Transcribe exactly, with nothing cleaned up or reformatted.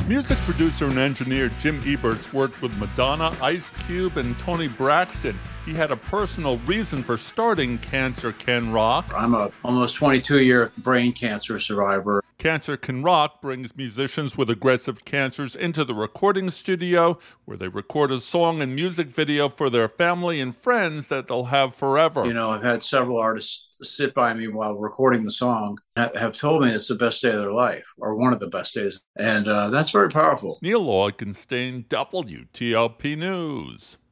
Music producer and engineer Jim Eberts worked with Madonna, Ice Cube, and Toni Braxton. He had a personal reason for starting Cancer Can Rock. I'm a almost twenty-two-year brain cancer survivor. Cancer Can Rock brings musicians with aggressive cancers into the recording studio, where they record a song and music video for their family and friends that they'll have forever. You know, I've had several artists sit by me while recording the song have told me it's the best day of their life, or one of the best days. And uh, that's very powerful. Neil Augenstein, W T O P News.